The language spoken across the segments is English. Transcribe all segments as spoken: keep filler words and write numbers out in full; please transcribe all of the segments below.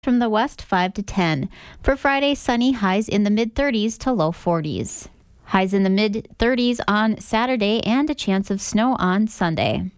From the west, five to ten. For Friday, sunny, highs in the mid-thirties to low forties. Highs in the mid-thirties on Saturday and a chance of snow on Sunday.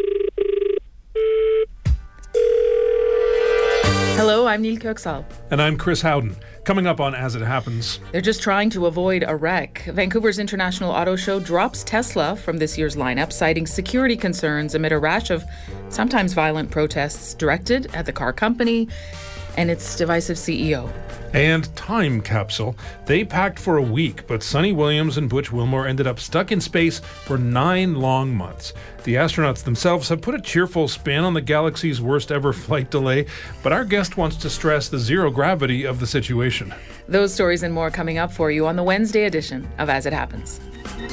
Hello, I'm Neil Kirksall. And I'm Chris Howden. Coming up on As It Happens. They're just trying to avoid a wreck. Vancouver's International Auto Show drops Tesla from this year's lineup, citing security concerns amid a rash of sometimes violent protests directed at the car company and its divisive C E O. And Time Capsule. They packed for a week, but Sunny Williams and Butch Wilmore ended up stuck in space for nine long months. The astronauts themselves have put a cheerful spin on the galaxy's worst ever flight delay, but our guest wants to stress the zero gravity of the situation. Those stories and more coming up for you on the Wednesday edition of As It Happens.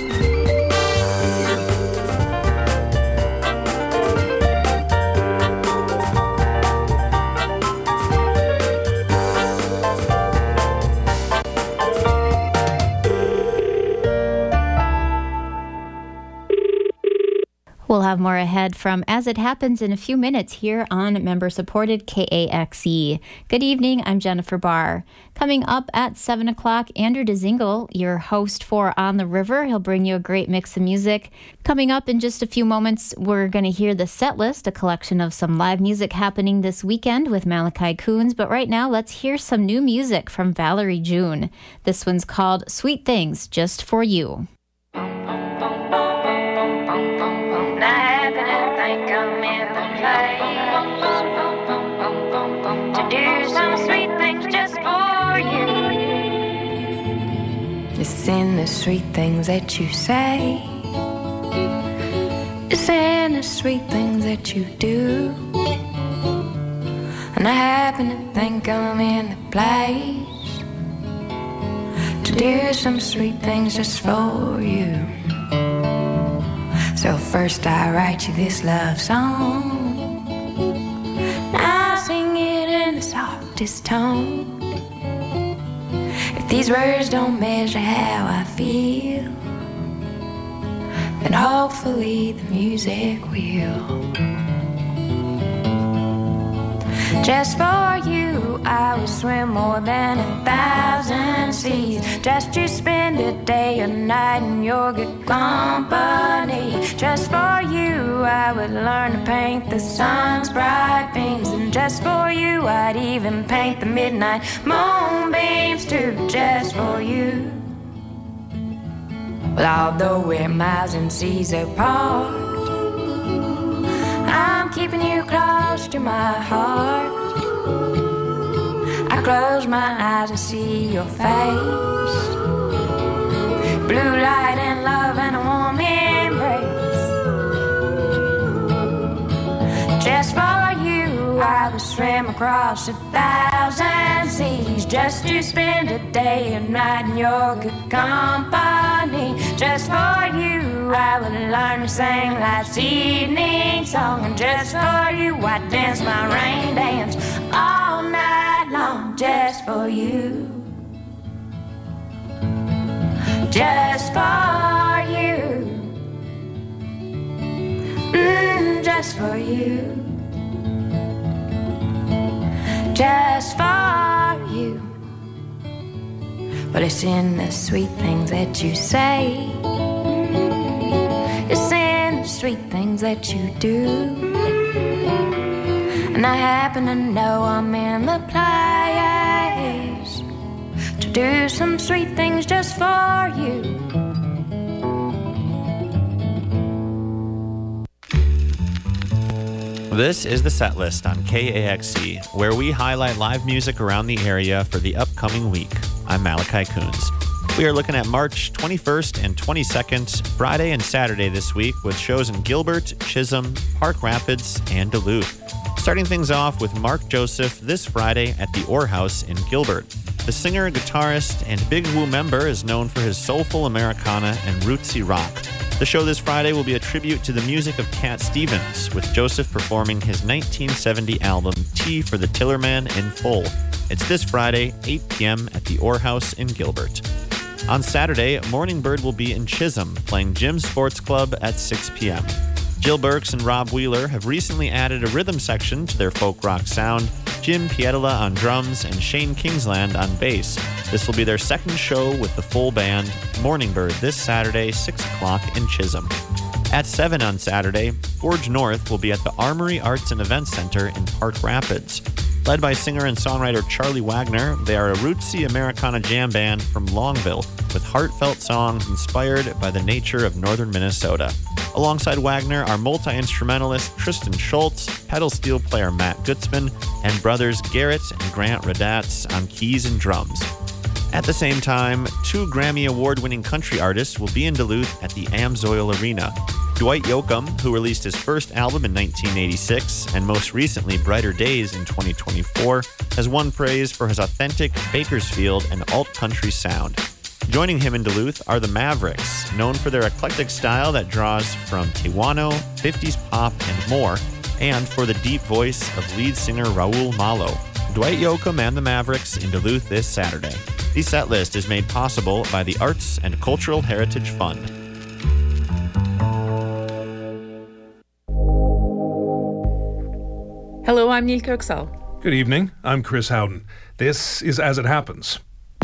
We'll have more ahead from As It Happens in a few minutes here on member-supported K A X E. Good evening, I'm Jennifer Barr. Coming up at seven o'clock, Andrew DeZingle, your host for On the River. He'll bring you a great mix of music. Coming up in just a few moments, we're going to hear the set list, a collection of some live music happening this weekend with Malachi Coons. But right now, let's hear some new music from Valerie June. This one's called Sweet Things, Just For You. It's in the sweet things that you say. It's in the sweet things that you do. And I happen to think I'm in the place to do some sweet things just for you. So first I write you this love song. Now I sing it in the softest tone. If these words don't measure how I feel, then hopefully the music will. Just for you, I would swim more than a thousand seas, just to spend a day or night in your good company. Just for you, I would learn to paint the sun's bright beams, and just for you, I'd even paint the midnight moonbeams too. Just for you. Well, although we're miles and seas apart, I'm keeping you close to my heart. I close my eyes and see your face, blue light and love and a warm embrace. Just for you, I would swim across a thousand seas, just to spend a day and night in your good company. Just for you, I would learn to sing life's evening song, and just for you, I'd dance my rain dance all night long. Just for you, just for you, mm, just for you, just for you. Well, it's in the sweet things that you say, it's in the sweet things that you do, and I happen to know I'm in the place to do some sweet things just for you. This is the set list on K A X E, where we highlight live music around the area for the upcoming week. I'm Malachi Coons. We are looking at March twenty-first and twenty-second, Friday and Saturday this week, with shows in Gilbert, Chisholm, Park Rapids, and Duluth. Starting things off with Mark Joseph this Friday at the Orr House in Gilbert. The singer, guitarist, and Big Woo member is known for his soulful Americana and rootsy rock. The show this Friday will be a tribute to the music of Cat Stevens, with Joseph performing his nineteen seventy album Tea for the Tillerman in full. It's this Friday, eight p.m. at the Orr House in Gilbert. On Saturday, Morning Bird will be in Chisholm, playing Jim's Sports Club at six p.m. Jill Burks and Rob Wheeler have recently added a rhythm section to their folk rock sound, Jim Pietola on drums, and Shane Kingsland on bass. This will be their second show with the full band, Morning Bird, this Saturday, six o'clock in Chisholm. At seven on Saturday, Forge North will be at the Armory Arts and Events Center in Park Rapids. Led by singer and songwriter Charlie Wagner, they are a rootsy Americana jam band from Longville with heartfelt songs inspired by the nature of northern Minnesota. Alongside Wagner are multi-instrumentalist Tristan Schultz, pedal steel player Matt Gutzman, and brothers Garrett and Grant Radatz on keys and drums. At the same time, two Grammy Award-winning country artists will be in Duluth at the Amsoil Arena. Dwight Yoakam, who released his first album in nineteen eighty-six and most recently Brighter Days in twenty twenty-four, has won praise for his authentic Bakersfield and alt-country sound. Joining him in Duluth are the Mavericks, known for their eclectic style that draws from Tewano, fifties pop, and more, and for the deep voice of lead singer Raul Malo. Dwight Yoakam and the Mavericks in Duluth this Saturday. The set list is made possible by the Arts and Cultural Heritage Fund. Hello, I'm Neil Kirksall. Good evening. I'm Chris Howden. This is As It Happens.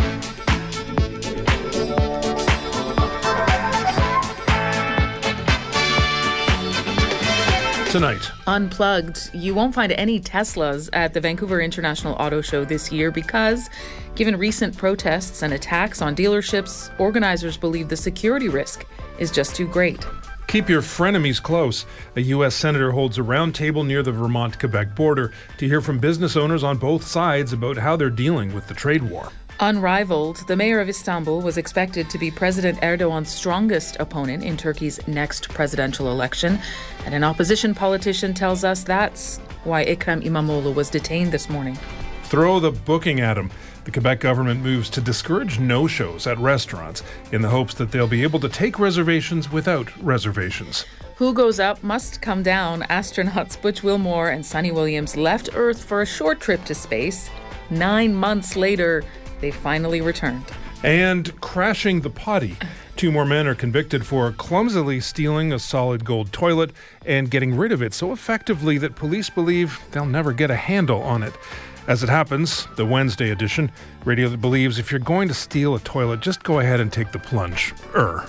Tonight. Unplugged. You won't find any Teslas at the Vancouver International Auto Show this year because, given recent protests and attacks on dealerships, organizers believe the security risk is just too great. Keep your frenemies close. A U S senator holds a roundtable near the Vermont-Quebec border to hear from business owners on both sides about how they're dealing with the trade war. Unrivaled, the mayor of Istanbul was expected to be President Erdogan's strongest opponent in Turkey's next presidential election. And an opposition politician tells us that's why Ekrem İmamoğlu was detained this morning. Throw the booking at him. The Quebec government moves to discourage no-shows at restaurants in the hopes that they'll be able to take reservations without reservations. Who goes up must come down. Astronauts Butch Wilmore and Sunny Williams left Earth for a short trip to space. Nine months later, they finally returned. And crashing the potty. Two more men are convicted for clumsily stealing a solid gold toilet and getting rid of it so effectively that police believe they'll never get a handle on it. As It Happens, the Wednesday edition, radio that believes if you're going to steal a toilet, just go ahead and take the plunge. Er.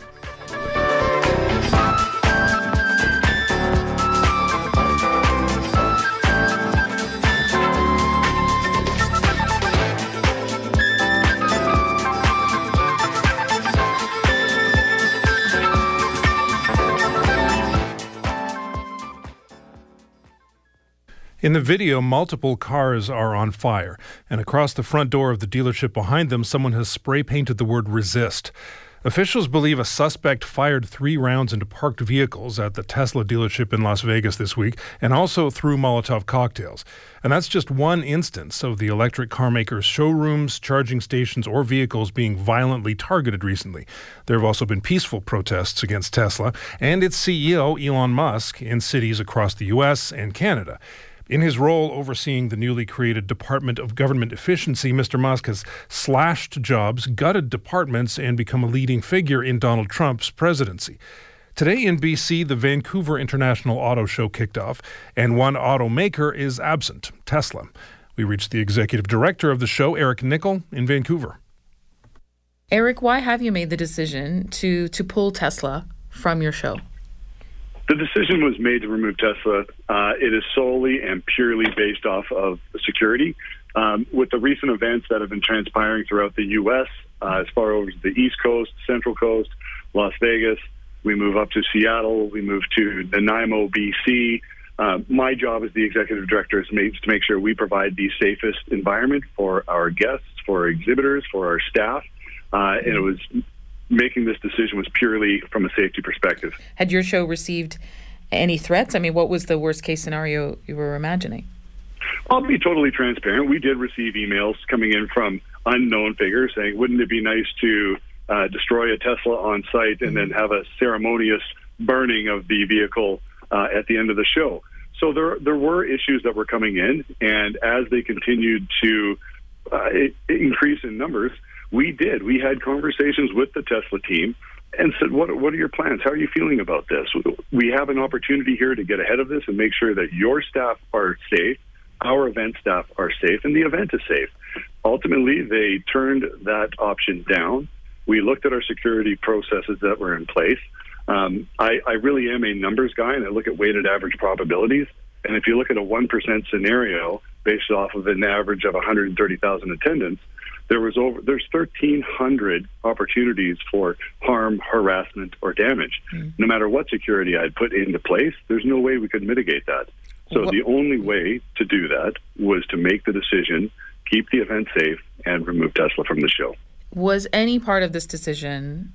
In the video, multiple cars are on fire, and across the front door of the dealership behind them, someone has spray-painted the word resist. Officials believe a suspect fired three rounds into parked vehicles at the Tesla dealership in Las Vegas this week, and also threw Molotov cocktails. And that's just one instance of the electric car maker's showrooms, charging stations, or vehicles being violently targeted recently. There have also been peaceful protests against Tesla and its C E O, Elon Musk, in cities across the U S and Canada. In his role overseeing the newly created Department of Government Efficiency, Mister Musk has slashed jobs, gutted departments, and become a leading figure in Donald Trump's presidency. Today in B C, the Vancouver International Auto Show kicked off, and one automaker is absent, Tesla. We reached the executive director of the show, Eric Nickel, in Vancouver. Eric, why have you made the decision to, to pull Tesla from your show? The decision was made to remove Tesla. Uh, it is solely and purely based off of security. Um, with the recent events that have been transpiring throughout the U S, uh, as far over the East Coast, Central Coast, Las Vegas, we move up to Seattle, we move to Nanaimo, B C. Uh, my job as the executive director is to make sure we provide the safest environment for our guests, for our exhibitors, for our staff. Uh, and it was... Making this decision was purely from a safety perspective. Had your show received any threats? I mean, what was the worst case scenario you were imagining? I'll be totally transparent. We did receive emails coming in from unknown figures saying, wouldn't it be nice to uh, destroy a Tesla on site and then have a ceremonious burning of the vehicle uh, at the end of the show? So there there were issues that were coming in, and as they continued to uh, increase in numbers, we did. We had conversations with the Tesla team and said, what, what are your plans? How are you feeling about this? We have an opportunity here to get ahead of this and make sure that your staff are safe, our event staff are safe and the event is safe. Ultimately, they turned that option down. We looked at our security processes that were in place. Um, I, I really am a numbers guy, and I look at weighted average probabilities. And if you look at a one percent scenario based off of an average of one hundred thirty thousand attendance, there was over there's thirteen hundred opportunities for harm, harassment, or damage. Mm. No matter what security I'd put into place, there's no way we could mitigate that. So what? The only way to do that was to make the decision, keep the event safe, and remove Tesla from the show. Was any part of this decision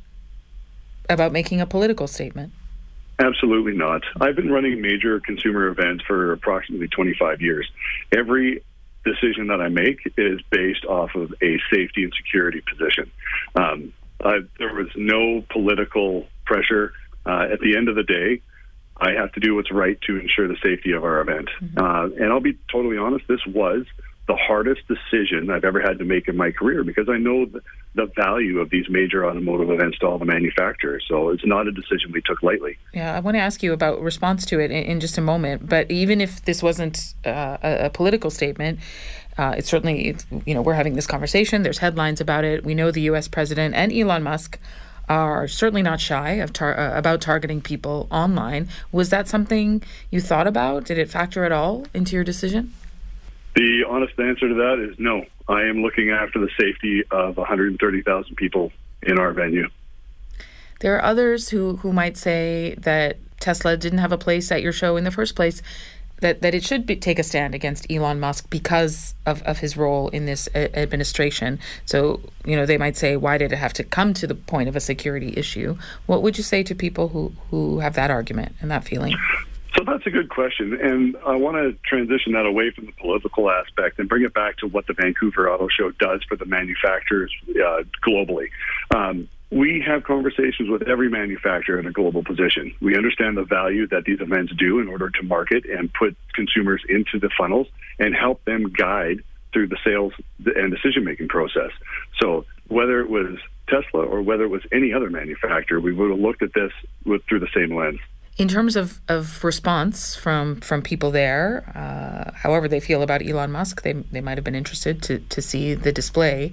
about making a political statement? Absolutely not. I've been running major consumer events for approximately twenty-five years. Every decision that I make is based off of a safety and security position. Um, I, there was no political pressure. Uh, at the end of the day, I have to do what's right to ensure the safety of our event. Mm-hmm. Uh, and I'll be totally honest, this was the hardest decision I've ever had to make in my career because I know the, the value of these major automotive events to all the manufacturers. So it's not a decision we took lightly. Yeah, I want to ask you about response to it in, in just a moment. But even if this wasn't uh, a, a political statement, uh, it's certainly, it's, you know, we're having this conversation. There's headlines about it. We know the U S president and Elon Musk are certainly not shy of tar- uh, about targeting people online. Was that something you thought about? Did it factor at all into your decision? The honest answer to that is no. I am looking after the safety of one hundred thirty thousand people in our venue. There are others who, who might say that Tesla didn't have a place at your show in the first place, that, that it should be, take a stand against Elon Musk because of, of his role in this a- administration. So, you know, they might say, why did it have to come to the point of a security issue? What would you say to people who, who have that argument and that feeling? So that's a good question, and I want to transition that away from the political aspect and bring it back to what the Vancouver Auto Show does for the manufacturers uh, globally. Um, we have conversations with every manufacturer in a global position. We understand the value that these events do in order to market and put consumers into the funnels and help them guide through the sales and decision-making process. So whether it was Tesla or whether it was any other manufacturer, we would have looked at this with, through the same lens. In terms of, of response from, from people there, uh, however they feel about Elon Musk, they they might have been interested to, to see the display.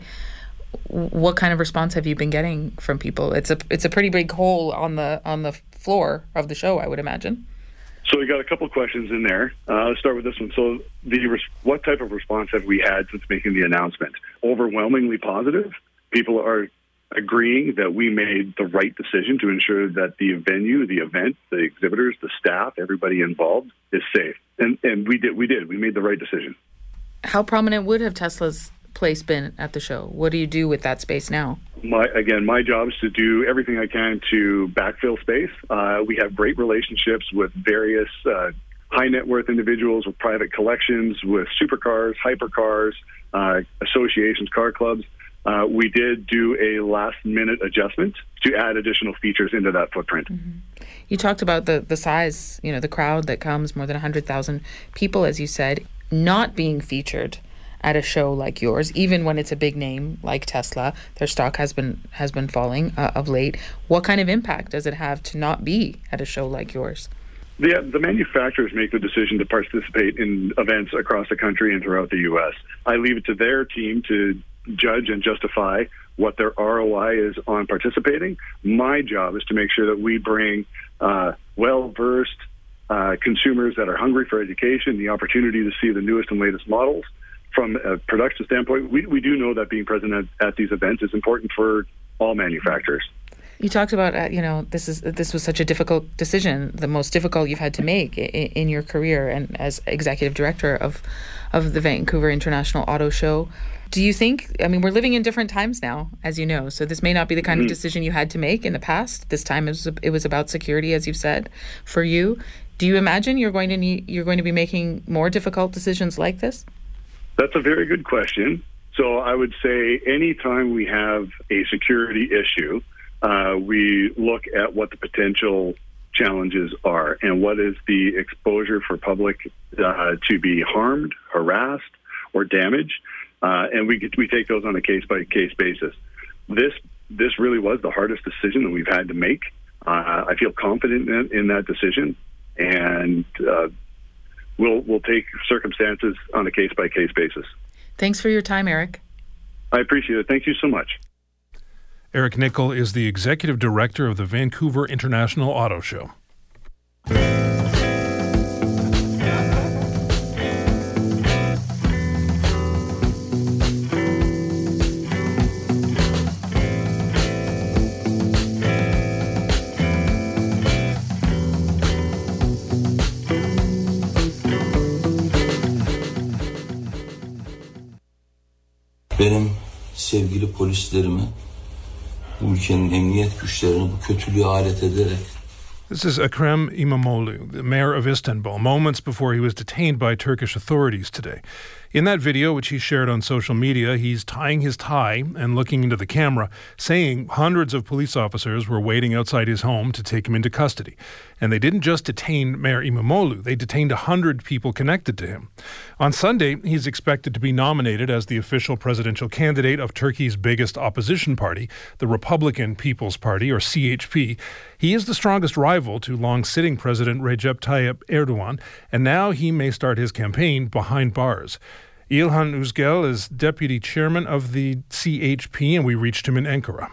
What kind of response have you been getting from people? It's a it's a pretty big hole on the on the floor of the show, I would imagine. So we got a couple of questions in there. Uh, let's start with this one. So the res- what type of response have we had since making the announcement? Overwhelmingly positive. People are agreeing that we made the right decision to ensure that the venue, the event, the exhibitors, the staff, everybody involved is safe. And and we did we did. We made the right decision. How prominent would have Tesla's place been at the show? What do you do with that space now? My again, my job is to do everything I can to backfill space. Uh, we have great relationships with various uh, high net worth individuals with private collections, with supercars, hypercars, uh, associations, car clubs. Uh, we did do a last-minute adjustment to add additional features into that footprint. Mm-hmm. You talked about the, the size, you know, the crowd that comes, more than one hundred thousand people, as you said, not being featured at a show like yours, even when it's a big name like Tesla. Their stock has been has been falling uh, of late. What kind of impact does it have to not be at a show like yours? The, the manufacturers make the decision to participate in events across the country and throughout the U S. I leave it to their team to judge and justify what their R O I is on participating. My job is to make sure that we bring uh, well-versed uh, consumers that are hungry for education, the opportunity to see the newest and latest models. From a production standpoint, we, we do know that being present at, at these events is important for all manufacturers. You talked about, uh, you know, this is this was such a difficult decision, the most difficult you've had to make in, in your career and as executive director of, of the Vancouver International Auto Show. Do you think, I mean, we're living in different times now, as you know, so this may not be the kind mm-hmm. of decision you had to make in the past. This time it was, it was about security, as you've said, for you. Do you imagine you're going to need, you're going to be making more difficult decisions like this? That's a very good question. So I would say anytime we have a security issue, uh, we look at what the potential challenges are and what is the exposure for public uh, to be harmed, harassed, or damaged. Uh, and we we take those on a case-by-case basis. This this really was the hardest decision that we've had to make. Uh, I feel confident in, in that decision, and uh, we'll we'll take circumstances on a case-by-case basis. Thanks for your time, Eric. I appreciate it. Thank you so much. Eric Nickel is the executive director of the Vancouver International Auto Show. Benim sevgili polislerimi, bu ülkenin emniyet güçlerini bu kötülüğe alet ederek. This is Ekrem İmamoğlu, the mayor of Istanbul, moments before he was detained by Turkish authorities today. In that video, which he shared on social media, he's tying his tie and looking into the camera, saying hundreds of police officers were waiting outside his home to take him into custody. And they didn't just detain Mayor İmamoğlu, they detained one hundred people connected to him. On Sunday, he's expected to be nominated as the official presidential candidate of Turkey's biggest opposition party, the Republican People's Party, or C H P. He is the strongest rival to long-sitting President Recep Tayyip Erdogan, and now he may start his campaign behind bars. İlhan Uzgel is deputy chairman of the C H P, and we reached him in Ankara.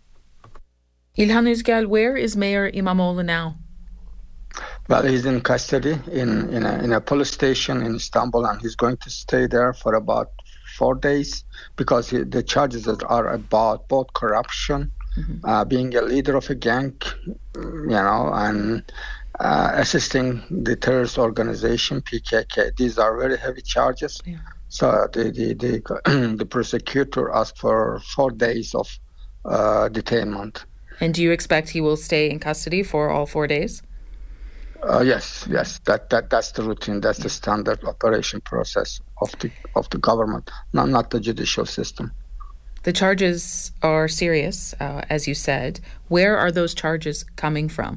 İlhan Uzgel, where is Mayor İmamoğlu now? Well, he's in custody in, in, a, in a police station in Istanbul, and he's going to stay there for about four days because he, the charges are about both corruption, mm-hmm. uh, being a leader of a gang, you know, and uh, assisting the terrorist organization P K K. These are very heavy charges. Yeah. So the the the, the prosecutor asked for four days of uh, detainment. And do you expect he will stay in custody for all four days? Uh, yes, yes. That that that's the routine. That's the standard operation process of the of the government, not not the judicial system. The charges are serious, uh, as you said. Where are those charges coming from?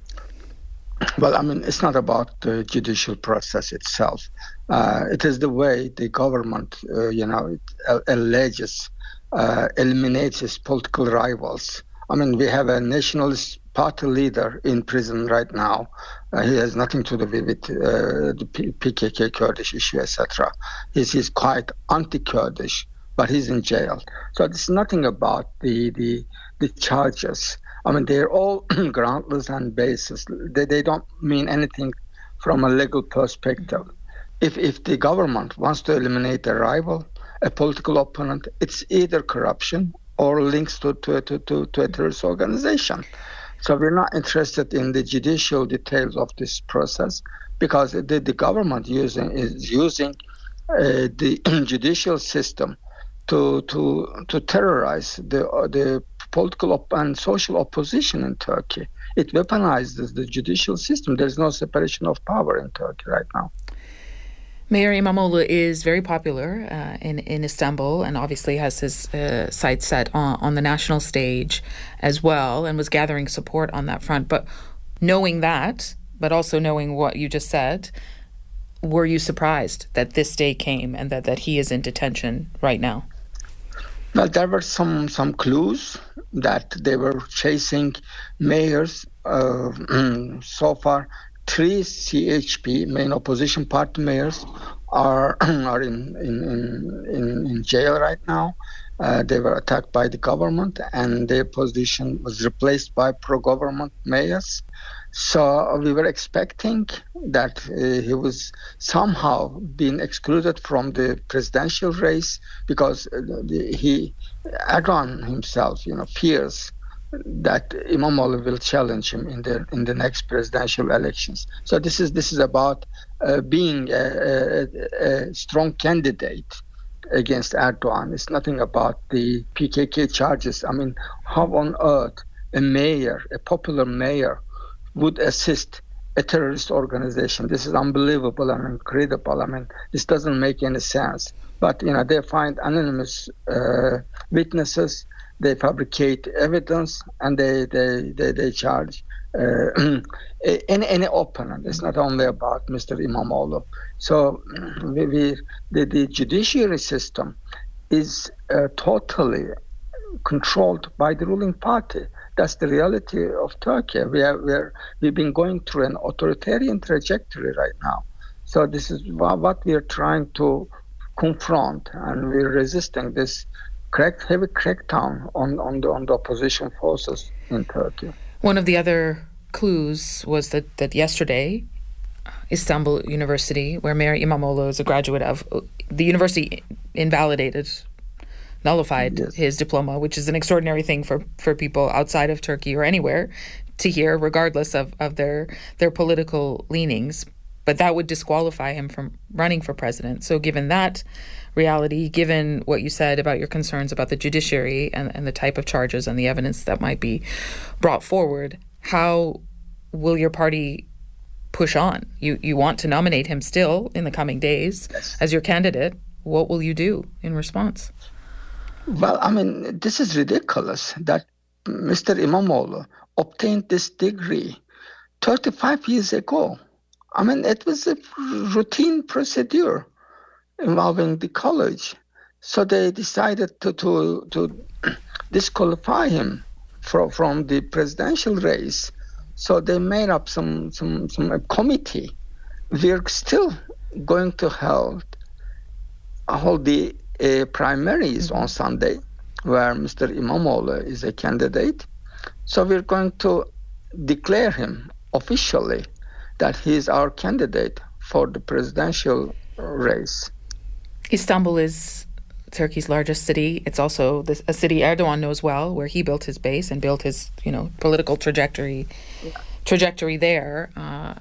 Well, I mean, it's not about the judicial process itself. Uh, it is the way the government, uh, you know, it alleges, uh, eliminates its political rivals. I mean, we have a nationalist party leader in prison right now. Uh, he has nothing to do with uh, the P K K Kurdish issue, et cetera. He's, he's quite anti-Kurdish, but he's in jail. So it's nothing about the the, the charges. I mean, they're all groundless and baseless. They, they don't mean anything from a legal perspective. If if the government wants to eliminate a rival, a political opponent, it's either corruption or links to, to, to, to, to a terrorist organization. So we're not interested in the judicial details of this process because the, the government using is using uh, the judicial system to to to terrorize the uh, the political op- and social opposition in Turkey. It weaponizes the judicial system. There's no separation of power in Turkey right now. Mayor İmamoğlu is very popular uh, in, in Istanbul and obviously has his uh, sights set on, on the national stage as well and was gathering support on that front. But knowing that, but also knowing what you just said, were you surprised that this day came and that, that he is in detention right now? Well, there were some, some clues that they were chasing mayors uh, so far. Three C H P, main opposition party mayors, are are in in, in, in jail right now. Uh, they were attacked by the government, and their position was replaced by pro-government mayors. So we were expecting that uh, he was somehow being excluded from the presidential race because the, he, Erdogan himself, you know, fears that İmamoğlu will challenge him in the in the next presidential elections. So this is this is about uh, being a, a, a strong candidate against Erdogan. It's nothing about the P K K charges. I mean, how on earth a mayor, a popular mayor, would assist a terrorist organization? This is unbelievable and incredible. I mean, this doesn't make any sense. But you know, they find anonymous uh, witnesses. They fabricate evidence and they they they, they charge uh, any any opponent. It's not only about Mister İmamoğlu. So we, we, the, the judiciary system is uh, totally controlled by the ruling party. That's the reality of Turkey. We are we are we've been going through an authoritarian trajectory right now. So this is what we are trying to confront, and we're resisting this crack, heavy crackdown on, on, the, on the opposition forces in Turkey. One of the other clues was that, that yesterday, Istanbul University, where Mayor İmamoğlu is a graduate of, the university invalidated, nullified yes. his diploma, which is an extraordinary thing for, for people outside of Turkey or anywhere to hear, regardless of, of their their political leanings. But that would disqualify him from running for president. So given that reality, given what you said about your concerns about the judiciary and, and the type of charges and the evidence that might be brought forward, how will your party push on? You you want to nominate him still in the coming days yes. as your candidate. What will you do in response? Well, I mean, this is ridiculous that Mister İmamoğlu obtained this degree thirty-five years ago. I mean, it was a routine procedure involving the college. So they decided to to, to disqualify him from, from the presidential race. So they made up some, some, some a committee. We're still going to hold, hold the uh, primaries on Sunday, where Mister İmamoğlu is a candidate. So we're going to declare him officially that he is our candidate for the presidential race. Istanbul is Turkey's largest city. It's also this, a city Erdogan knows well, where he built his base and built his, you know, political trajectory yeah. trajectory there. Uh,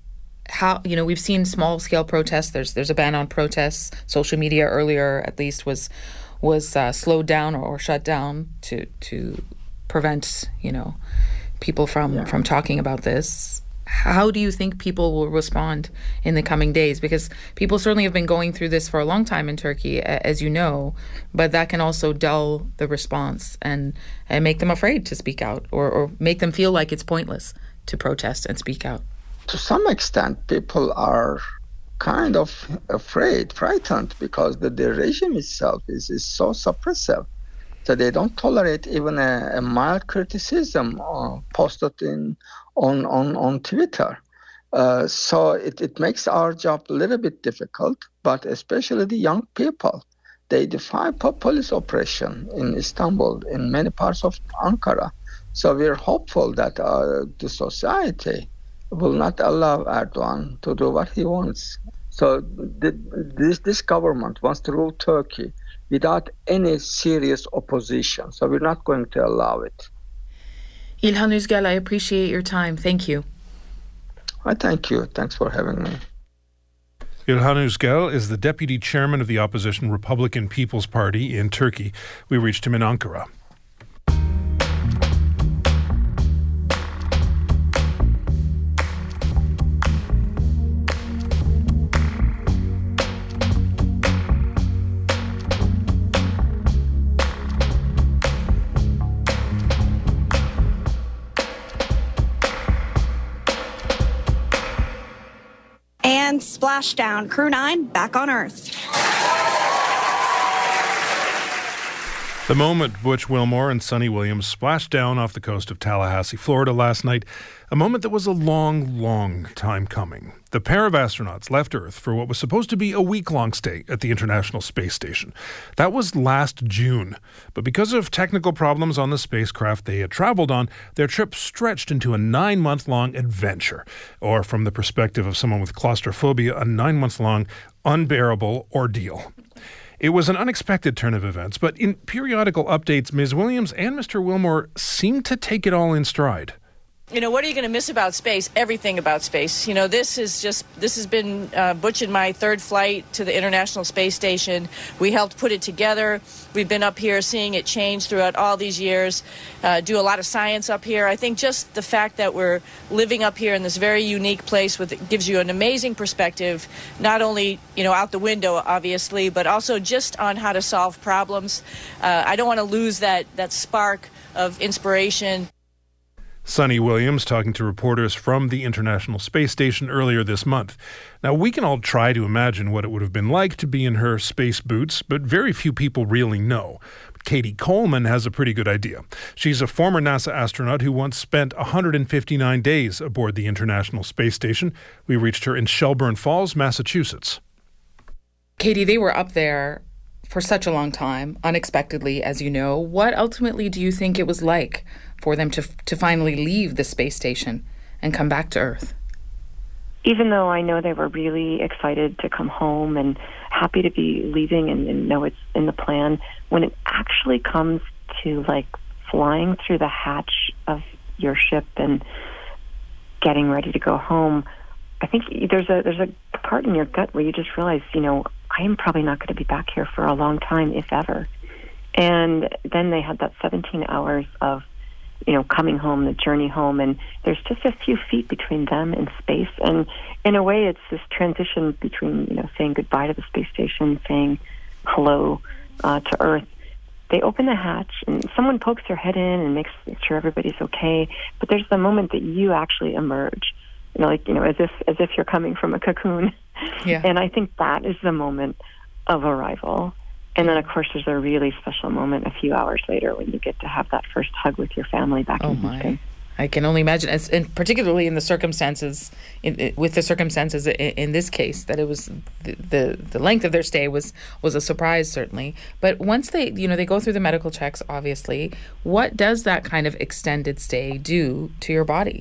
how you know we've seen small scale protests. There's there's a ban on protests. Social media earlier, at least, was was uh, slowed down or, or shut down to to prevent you know people from yeah. from talking about this. How do you think people will respond in the coming days? Because people certainly have been going through this for a long time in Turkey, as you know, but that can also dull the response and, and make them afraid to speak out or, or make them feel like it's pointless to protest and speak out. To some extent, people are kind of afraid, frightened, because the, the regime itself is, is so suppressive. So they don't tolerate even a, a mild criticism uh, posted in on on, on Twitter. Uh, so it, it makes our job a little bit difficult, but especially the young people. They defy police oppression in Istanbul, in many parts of Ankara. So we're hopeful that uh, the society will not allow Erdogan to do what he wants. So the, this, this government wants to rule Turkey without any serious opposition. So we're not going to allow it. İlhan Üzgel, I appreciate your time. Thank you. I thank you. Thanks for having me. İlhan Üzgel is the deputy chairman of the opposition Republican People's Party in Turkey. We reached him in Ankara. And splashdown, Crew nine back on Earth. The moment Butch Wilmore and Sunny Williams splashed down off the coast of Tallahassee, Florida last night, a moment that was a long, long time coming. The pair of astronauts left Earth for what was supposed to be a week-long stay at the International Space Station. That was last June, but because of technical problems on the spacecraft they had traveled on, their trip stretched into a nine-month-long adventure, or from the perspective of someone with claustrophobia, a nine-month-long unbearable ordeal. It was an unexpected turn of events, but in periodical updates, Miz Williams and Mister Wilmore seemed to take it all in stride. You know, what are you going to miss about space? Everything about space. You know, this is just, this has been uh, Butch and my third flight to the International Space Station. We helped put it together. We've been up here seeing it change throughout all these years, uh, do a lot of science up here. I think just the fact that we're living up here in this very unique place with it gives you an amazing perspective, not only, you know, out the window, obviously, but also just on how to solve problems. Uh, I don't want to lose that, that spark of inspiration. Sunny Williams talking to reporters from the International Space Station earlier this month. Now, we can all try to imagine what it would have been like to be in her space boots, but very few people really know. Katie Coleman has a pretty good idea. She's a former NASA astronaut who once spent one hundred fifty-nine days aboard the International Space Station. We reached her in Shelburne Falls, Massachusetts. Katie, they were up there for such a long time, unexpectedly, as you know. What ultimately do you think it was like for them to to finally leave the space station and come back to Earth? Even though I know they were really excited to come home and happy to be leaving and, and know it's in the plan, when it actually comes to like flying through the hatch of your ship and getting ready to go home, I think there's a there's a part in your gut where you just realize, you know, I am probably not going to be back here for a long time, if ever. And then they had that seventeen hours of, you know, coming home, the journey home, and there's just a few feet between them and space. And in a way, it's this transition between, you know, saying goodbye to the space station, saying hello uh, to Earth. They open the hatch, and someone pokes their head in and makes sure everybody's okay. But there's the moment that you actually emerge, you know, like, you know, as if as if you're coming from a cocoon. Yeah. And I think that is the moment of arrival. And then, of course, there's a really special moment a few hours later when you get to have that first hug with your family back oh in my. Houston. I can only imagine, as, and particularly in the circumstances, in, with the circumstances in, in this case, that it was the, the the length of their stay was was a surprise, certainly. But once they, you know, they go through the medical checks, obviously, what does that kind of extended stay do to your body?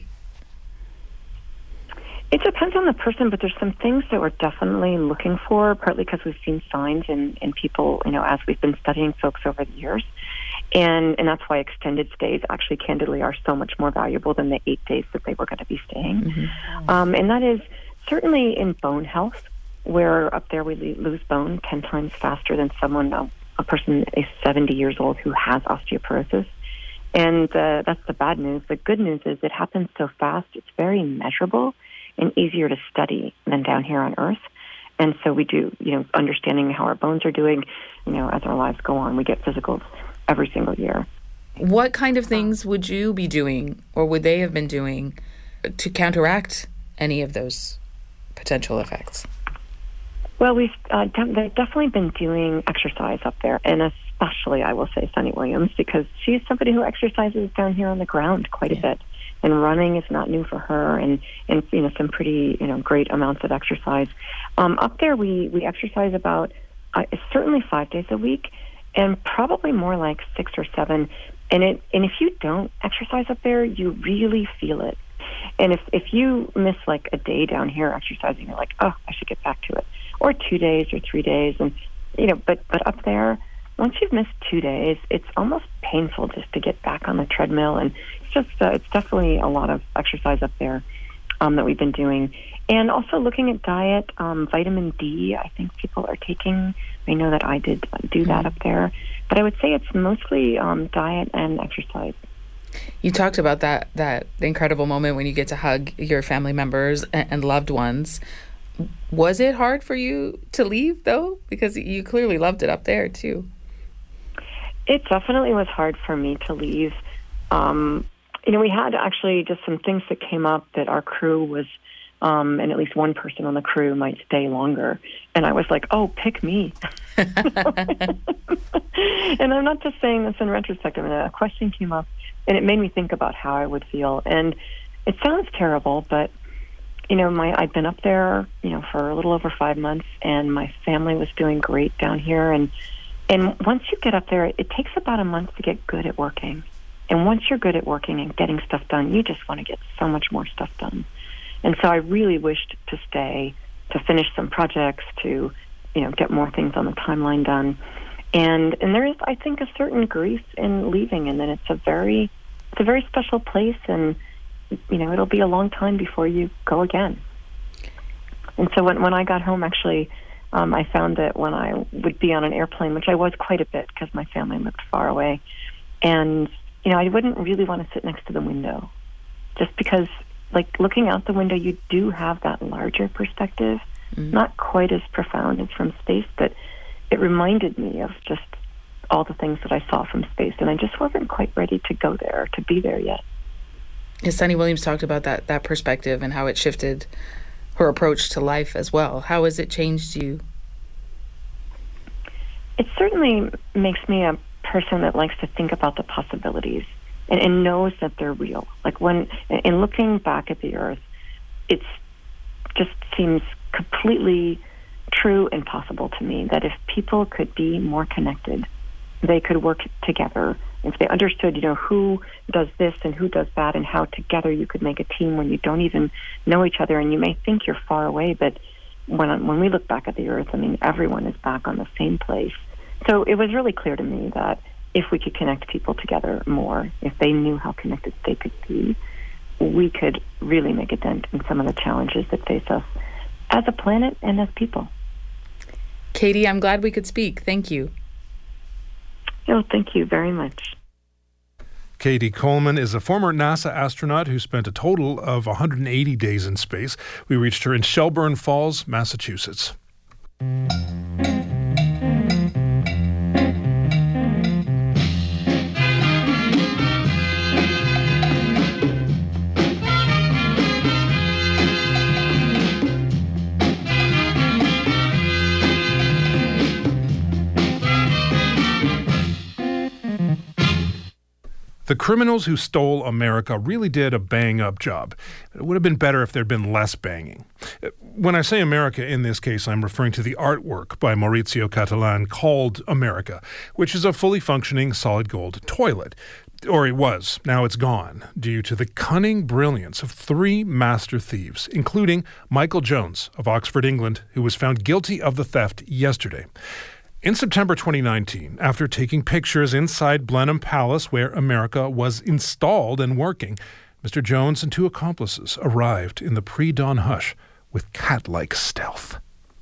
It depends on the person, but there's some things that we're definitely looking for, partly because we've seen signs in, in people, you know, as we've been studying folks over the years. And and that's why extended stays actually, candidly, are so much more valuable than the eight days that they were going to be staying. Mm-hmm. Um, and that is certainly in bone health, where up there we lose bone ten times faster than someone, a, a person is seventy years old who has osteoporosis. And uh, that's the bad news. The good news is it happens so fast, it's very measurable and easier to study than down here on Earth. And so we do, you know, understanding how our bones are doing, you know, as our lives go on. We get physicals every single year. What kind of things would you be doing, or would they have been doing, to counteract any of those potential effects? Well, we've uh, de- they've definitely been doing exercise up there, and especially, I will say, Sunny Williams, because she's somebody who exercises down here on the ground quite yeah. a bit. And running is not new for her, and, and you know, some pretty, you know, great amounts of exercise. Um, up there, we, we exercise about uh, certainly five days a week, and probably more like six or seven. And it and if you don't exercise up there, you really feel it. And if if you miss like a day down here exercising, you're like, oh, I should get back to it, or two days or three days, and you know, but but up there, once you've missed two days, it's almost painful just to get back on the treadmill. And it's just, uh, it's definitely a lot of exercise up there um, that we've been doing. And also looking at diet, um, vitamin D, I think people are taking. I know that I did do that up there. But I would say it's mostly um, diet and exercise. You talked about that, that incredible moment when you get to hug your family members and, and loved ones. Was it hard for you to leave, though? Because you clearly loved it up there, too. It definitely was hard for me to leave. Um, you know, we had actually just some things that came up that our crew was, um, and at least one person on the crew might stay longer. And I was like, oh, pick me. And I'm not just saying this in retrospect. I mean, a question came up, and it made me think about how I would feel. And it sounds terrible, but, you know, my I'd been up there, you know, for a little over five months, and my family was doing great down here. And And once you get up there, it takes about a month to get good at working. And once you're good at working and getting stuff done, you just want to get so much more stuff done. And so I really wished to stay, to finish some projects, to, you know, get more things on the timeline done. And and there is, I think, a certain grief in leaving, and then it's a very, it's a very special place, and, you know, it'll be a long time before you go again. And so when when I got home, actually, Um, I found that when I would be on an airplane, which I was quite a bit because my family lived far away, and, you know, I wouldn't really want to sit next to the window just because, like, looking out the window, you do have that larger perspective, mm-hmm. not quite as profound as from space, but it reminded me of just all the things that I saw from space, and I just wasn't quite ready to go there, to be there yet. Yeah, Sunny Williams talked about that, that perspective and how it shifted her approach to life as well. How has it changed you? It certainly makes me a person that likes to think about the possibilities and, and knows that they're real. Like when, in looking back at the Earth, it's just seems completely true and possible to me that if people could be more connected, they could work together. If they understood, you know, who does this and who does that, and how together you could make a team when you don't even know each other, and you may think you're far away, but when when we look back at the Earth, I mean, everyone is back on the same place. So it was really clear to me that if we could connect people together more, if they knew how connected they could be, we could really make a dent in some of the challenges that face us as a planet and as people. Katie, I'm glad we could speak. Thank you. Oh, thank you very much. Katie Coleman is a former NASA astronaut who spent a total of one hundred eighty days in space. We reached her in Shelburne Falls, Massachusetts. The criminals who stole America really did a bang-up job. It would have been better if there'd been less banging. When I say America in this case, I'm referring to the artwork by Maurizio Catalan called America, which is a fully functioning solid gold toilet. Or it was. Now it's gone, due to the cunning brilliance of three master thieves, including Michael Jones of Oxford, England, who was found guilty of the theft yesterday. In September twenty nineteen, after taking pictures inside Blenheim Palace where America was installed and working, Mister Jones and two accomplices arrived in the pre-dawn hush with cat-like stealth.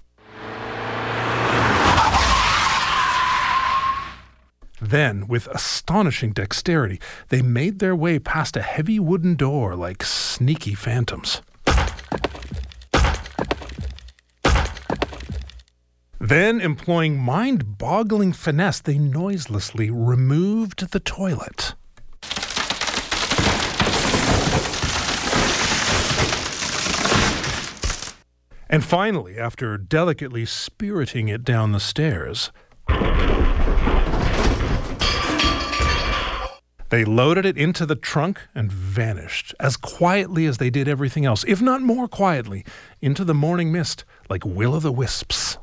Then, with astonishing dexterity, they made their way past a heavy wooden door like sneaky phantoms. Then, employing mind-boggling finesse, they noiselessly removed the toilet. And finally, after delicately spiriting it down the stairs, they loaded it into the trunk and vanished as quietly as they did everything else, if not more quietly, into the morning mist like will-o'-the-wisps.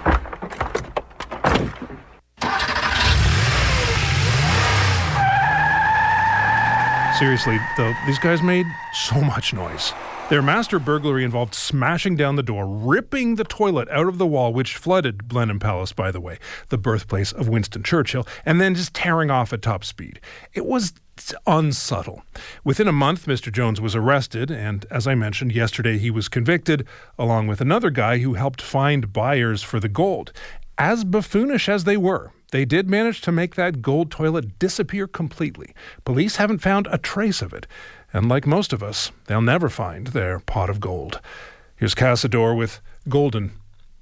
Seriously, though, these guys made so much noise. Their master burglary involved smashing down the door, ripping the toilet out of the wall, which flooded Blenheim Palace, by the way, the birthplace of Winston Churchill, and then just tearing off at top speed. It was unsubtle. Within a month, Mister Jones was arrested, and as I mentioned yesterday, he was convicted, along with another guy who helped find buyers for the gold. As buffoonish as they were, they did manage to make that gold toilet disappear completely. Police haven't found a trace of it. And like most of us, they'll never find their pot of gold. Here's Casador with Golden.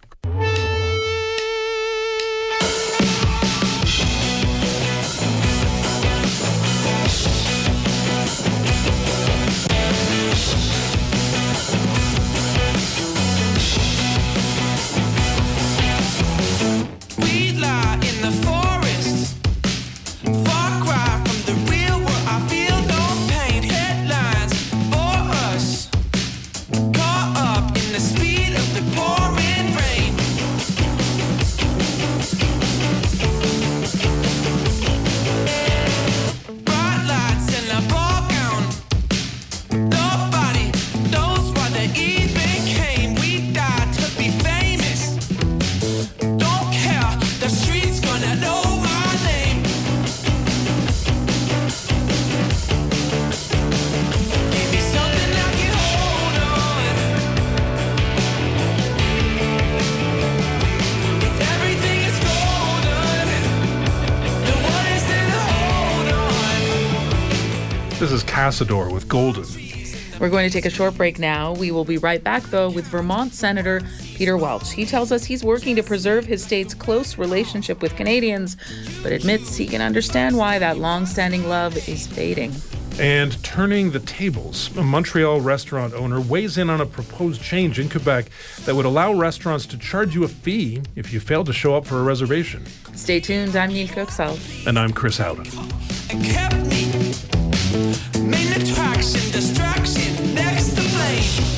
This is Casador with Golden. We're going to take a short break now. We will be right back, though, with Vermont Senator Peter Welch. He tells us he's working to preserve his state's close relationship with Canadians, but admits he can understand why that long-standing love is fading. And turning the tables, a Montreal restaurant owner weighs in on a proposed change in Quebec that would allow restaurants to charge you a fee if you fail to show up for a reservation. Stay tuned. I'm Neil Köksal. And I'm Chris Howden. Kept me. Main attraction, distraction, next to blame.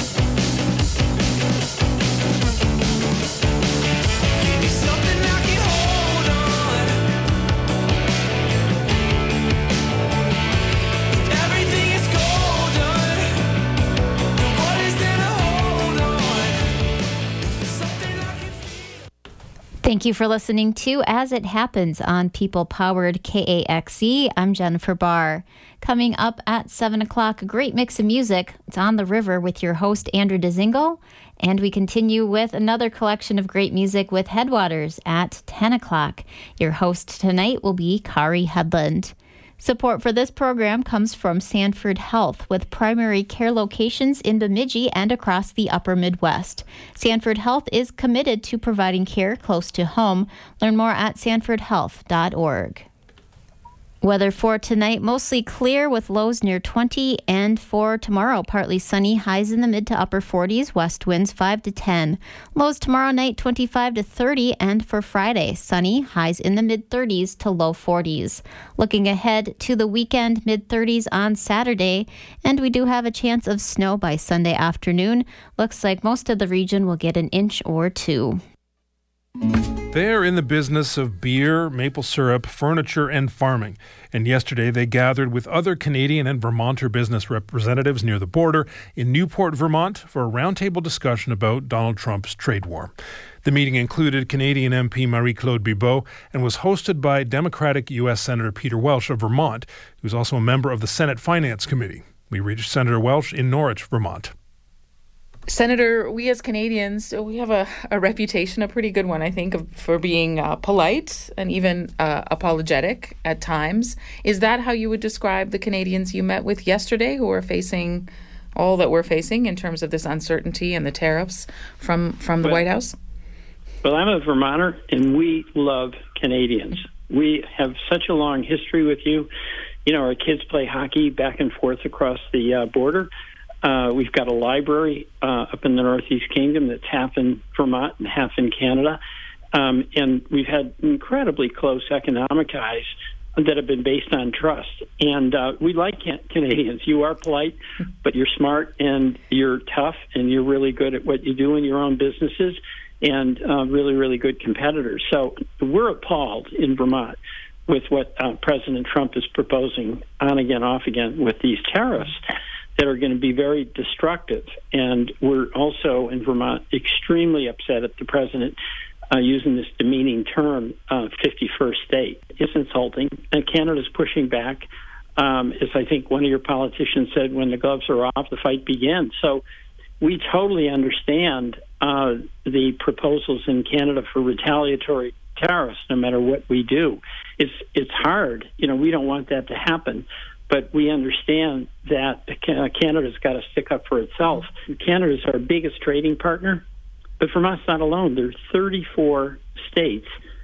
Thank you for listening to As It Happens on People-Powered K A X E. I'm Jennifer Barr. Coming up at seven o'clock, a great mix of music. It's On the River with your host, Andrew Dezingle. And we continue with another collection of great music with Headwaters at ten o'clock. Your host tonight will be Kari Headland. Support for this program comes from Sanford Health, with primary care locations in Bemidji and across the upper Midwest. Sanford Health is committed to providing care close to home. Learn more at sanford health dot org. Weather for tonight, mostly clear with lows near twenty, and for tomorrow, partly sunny, highs in the mid to upper forties, west winds five to ten. Lows tomorrow night, twenty-five to thirty, and for Friday, sunny, highs in the mid thirties to low forties. Looking ahead to the weekend, mid thirties on Saturday, and we do have a chance of snow by Sunday afternoon. Looks like most of the region will get an inch or two. They're in the business of beer, maple syrup, furniture, and farming. And yesterday they gathered with other Canadian and Vermonter business representatives near the border in Newport, Vermont, for a roundtable discussion about Donald Trump's trade war. The meeting included Canadian M P Marie-Claude Bibeau and was hosted by Democratic U S Senator Peter Welch of Vermont, who's also a member of the Senate Finance Committee. We reached Senator Welch in Norwich, Vermont. Senator, we as Canadians, we have a, a reputation, a pretty good one, I think, of, for being uh, polite and even uh, apologetic at times. Is that how you would describe the Canadians you met with yesterday, who are facing all that we're facing in terms of this uncertainty and the tariffs from, from the well, White House? Well, I'm a Vermonter, and we love Canadians. We have such a long history with you. You know, our kids play hockey back and forth across the uh, border. Uh, we've got a library uh, up in the Northeast Kingdom that's half in Vermont and half in Canada. Um, and we've had incredibly close economic ties that have been based on trust. And uh, we like can- Canadians. You are polite, but you're smart and you're tough and you're really good at what you do in your own businesses and uh, really, really good competitors. So we're appalled in Vermont with what uh, President Trump is proposing on again, off again with these tariffs that are going to be very destructive. And we're also in Vermont extremely upset at the president uh, using this demeaning term, uh, fifty-first state. It's insulting. And Canada's pushing back. Um, as I think one of your politicians said, when the gloves are off, the fight begins. So we totally understand uh, the proposals in Canada for retaliatory tariffs, no matter what we do. It's, it's hard. You know, we don't want that to happen. But we understand that Canada's got to stick up for itself. Canada's our biggest trading partner, but Vermont's not alone. There's thirty-four states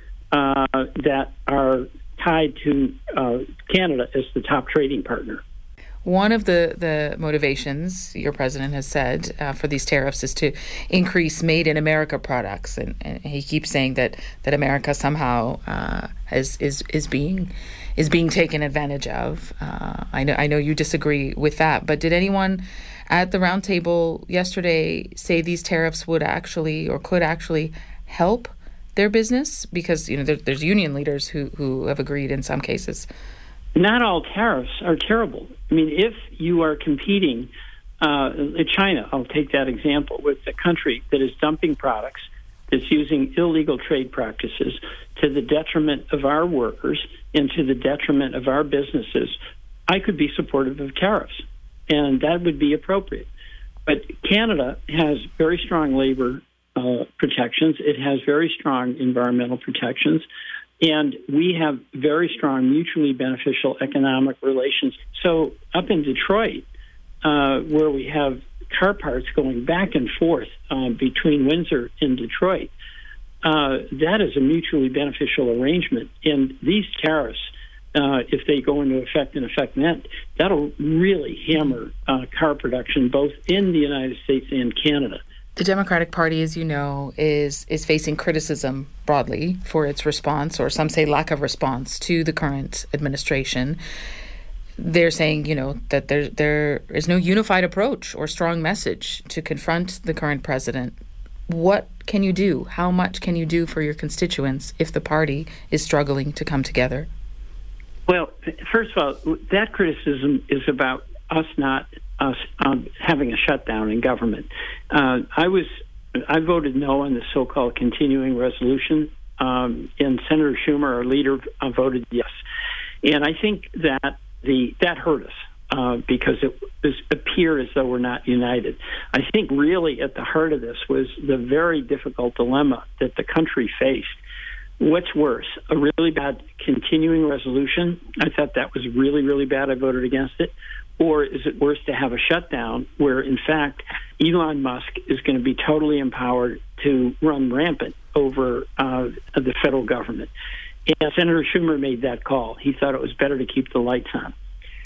uh, that are tied to uh, Canada as the top trading partner. One of the, the motivations, your president has said, uh, for these tariffs is to increase Made in America products. And, and he keeps saying that, that America somehow uh, is, is, is being... is being taken advantage of. Uh, I know I know you disagree with that, but did anyone at the roundtable yesterday say these tariffs would actually or could actually help their business? Because, you know, there, there's union leaders who, who have agreed in some cases. Not all tariffs are terrible. I mean, if you are competing, uh, China, I'll take that example, with a country that is dumping products, that's using illegal trade practices to the detriment of our workers and to the detriment of our businesses, I could be supportive of tariffs, and that would be appropriate. But Canada has very strong labor uh, protections. It has very strong environmental protections, and we have very strong mutually beneficial economic relations. So up in Detroit, uh, where we have car parts going back and forth uh, between Windsor and Detroit, uh, that is a mutually beneficial arrangement. And these tariffs, uh, if they go into effect and affect that, that'll really hammer uh, car production both in the United States and Canada. The Democratic Party, as you know, is is facing criticism broadly for its response, or some say lack of response, to the current administration. They're saying, you know, that there there is no unified approach or strong message to confront the current president. What can you do? How much can you do for your constituents if the party is struggling to come together? Well, first of all, that criticism is about us not us um, having a shutdown in government. Uh, I was I voted no on the so-called continuing resolution, um, and Senator Schumer, our leader, uh, voted yes. And I think that the that hurt us uh, because it was, appeared as though we're not united. I think really at the heart of this was the very difficult dilemma that the country faced. What's worse, a really bad continuing resolution? I thought that was really, really bad. I voted against it. Or is it worse to have a shutdown where, in fact, Elon Musk is going to be totally empowered to run rampant over uh, the federal government? And Senator Schumer made that call. He thought it was better to keep the lights on.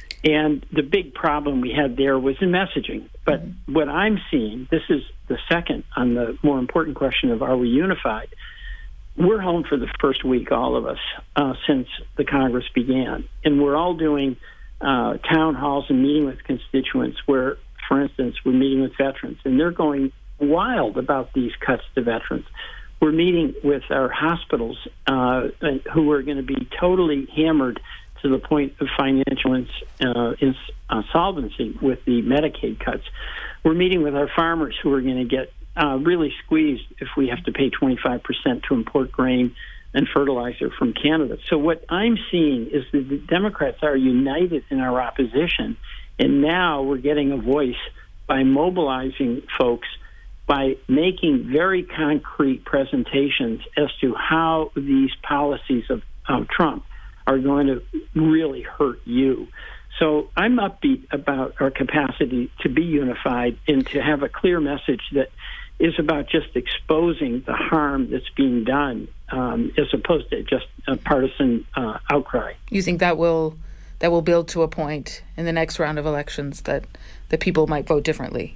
And the big problem we had there was in messaging. But mm-hmm. what I'm seeing, this is the second on the more important question of are we unified? We're home for the first week, all of us, uh, since the Congress began. And we're all doing uh, town halls and meeting with constituents where, for instance, we're meeting with veterans. And they're going wild about these cuts to veterans. We're meeting with our hospitals uh, who are going to be totally hammered to the point of financial ins, uh, insolvency with the Medicaid cuts. We're meeting with our farmers who are going to get uh, really squeezed if we have to pay twenty-five percent to import grain and fertilizer from Canada. So what I'm seeing is that the Democrats are united in our opposition, and now we're getting a voice by mobilizing folks, by making very concrete presentations as to how these policies of, of Trump are going to really hurt you. So I'm upbeat about our capacity to be unified and to have a clear message that is about just exposing the harm that's being done, um, as opposed to just a partisan uh, outcry. You think that will that will build to a point in the next round of elections that, that people might vote differently?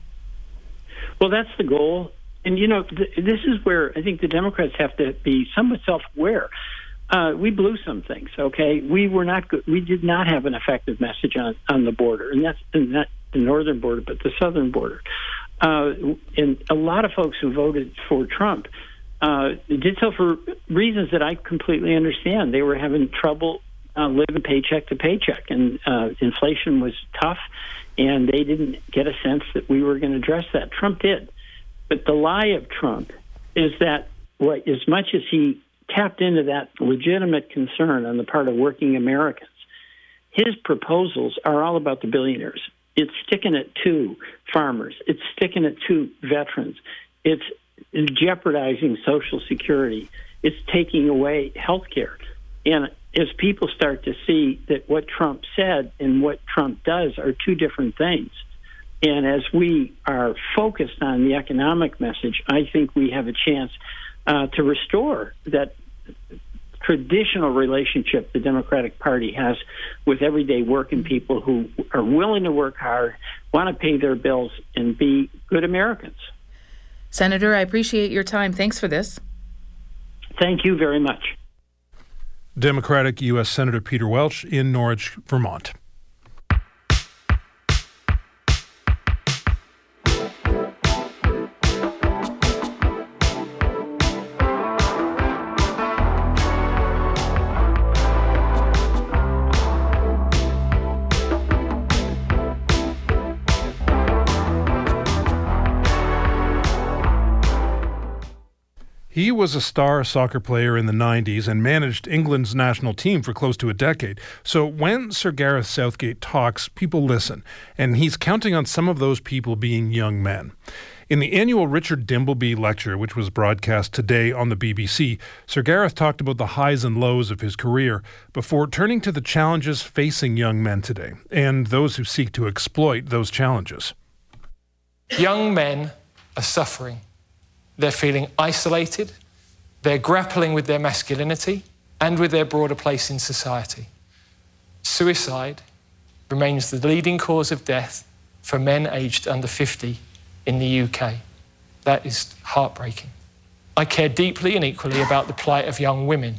Well, that's the goal. And, you know, th- this is where I think the Democrats have to be somewhat self-aware. Uh, we blew some things, okay? We were not good. We did not have an effective message on, on the border, and that's and not the northern border, but the southern border. Uh, and a lot of folks who voted for Trump uh, did so for reasons that I completely understand. They were having trouble uh, living paycheck to paycheck, and uh, inflation was tough, and they didn't get a sense that we were going to address that. Trump did. But the lie of Trump is that what, as much as he tapped into that legitimate concern on the part of working Americans, his proposals are all about the billionaires. It's sticking it to farmers. It's sticking it to veterans. It's jeopardizing Social Security. It's taking away health care. And as people start to see that what Trump said and what Trump does are two different things, and as we are focused on the economic message, I think we have a chance uh, to restore that traditional relationship the Democratic Party has with everyday working people who are willing to work hard, want to pay their bills, and be good Americans. Senator, I appreciate your time. Thanks for this. Thank you very much. Democratic U S Senator Peter Welch in Norwich, Vermont. He was a star soccer player in the nineties and managed England's national team for close to a decade. So when Sir Gareth Southgate talks, people listen, and he's counting on some of those people being young men. In the annual Richard Dimbleby Lecture, which was broadcast today on the B B C, Sir Gareth talked about the highs and lows of his career before turning to the challenges facing young men today and those who seek to exploit those challenges. Young men are suffering. They're feeling isolated, they're grappling with their masculinity and with their broader place in society. Suicide remains the leading cause of death for men aged under fifty in the U K. That is heartbreaking. I care deeply and equally about the plight of young women.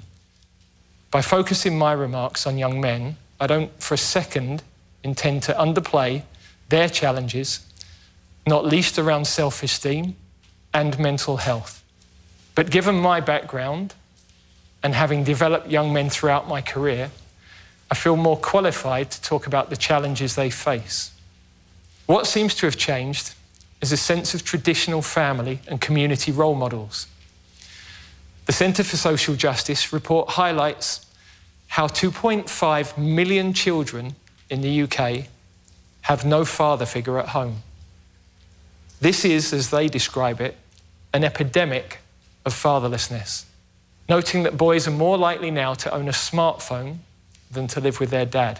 By focusing my remarks on young men, I don't for a second intend to underplay their challenges, not least around self-esteem and mental health. But given my background and having developed young men throughout my career, I feel more qualified to talk about the challenges they face. What seems to have changed is a sense of traditional family and community role models. The Centre for Social Justice report highlights how two point five million children in the U K have no father figure at home. This is, as they describe it, an epidemic of fatherlessness, noting that boys are more likely now to own a smartphone than to live with their dad.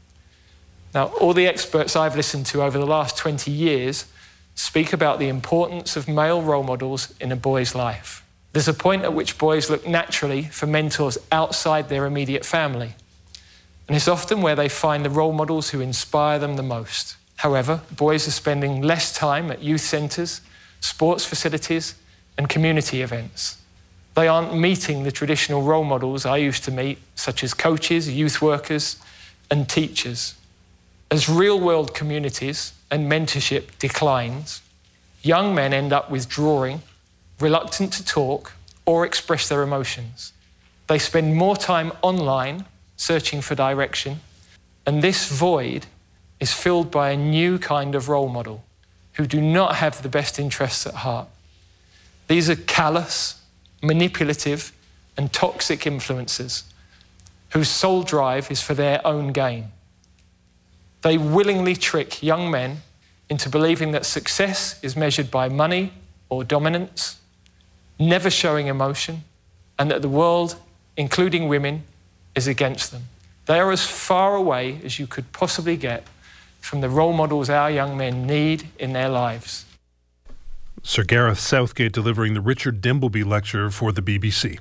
Now, all the experts I've listened to over the last twenty years speak about the importance of male role models in a boy's life. There's a point at which boys look naturally for mentors outside their immediate family, and it's often where they find the role models who inspire them the most. However, boys are spending less time at youth centres, sports facilities, and community events. They aren't meeting the traditional role models I used to meet, such as coaches, youth workers, and teachers. As real-world communities and mentorship declines, young men end up withdrawing, reluctant to talk or express their emotions. They spend more time online searching for direction, and this void is filled by a new kind of role model who do not have the best interests at heart. These are callous, manipulative, and toxic influences whose sole drive is for their own gain. They willingly trick young men into believing that success is measured by money or dominance, never showing emotion, and that the world, including women, is against them. They are as far away as you could possibly get from the role models our young men need in their lives. Sir Gareth Southgate delivering the Richard Dimbleby Lecture for the B B C.